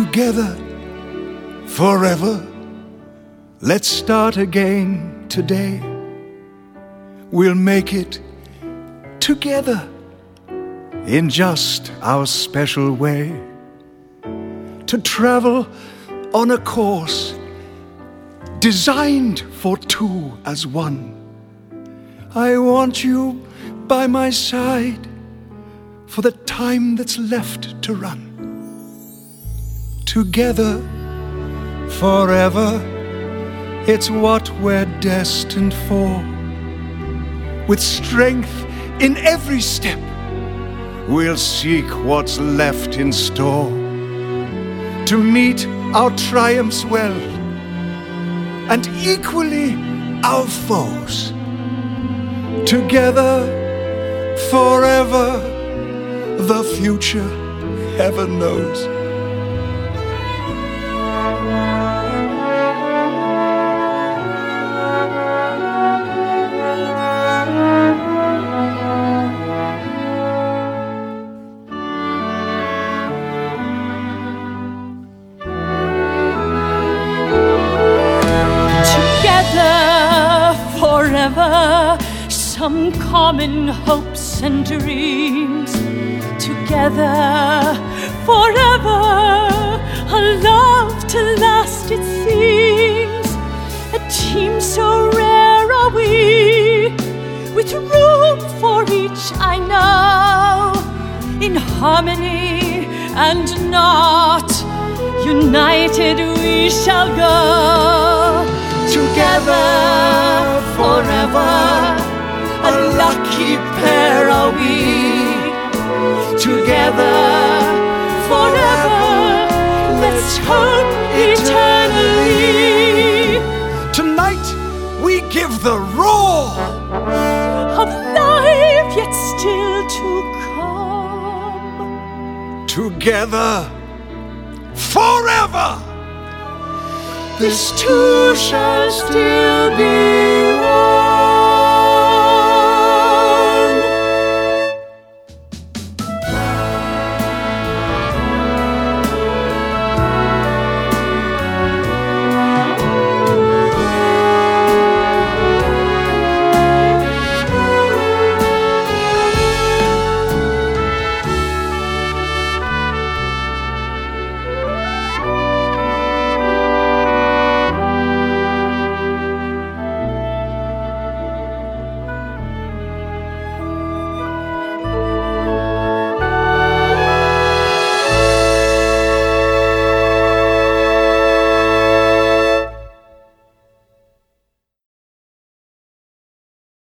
together forever. Let's start again today. We'll make it together in just our special way. To travel on a course designed for two as one. I want you by my side for the time that's left to run. Together forever, it's what we're destined for. With strength in every step, we'll seek what's left in store. To meet our triumphs well, and equally our foes. Together forever, the future heaven knows. Forever, some common hopes and dreams. Together, forever, a love to last, it seems. A team so rare are we, with room for each, I know. In harmony and not united we shall go. Together forever, a lucky pair are we. Together forever, let's hope eternally. Tonight we give the roar of life yet still to come. Together forever, this too shall still be one.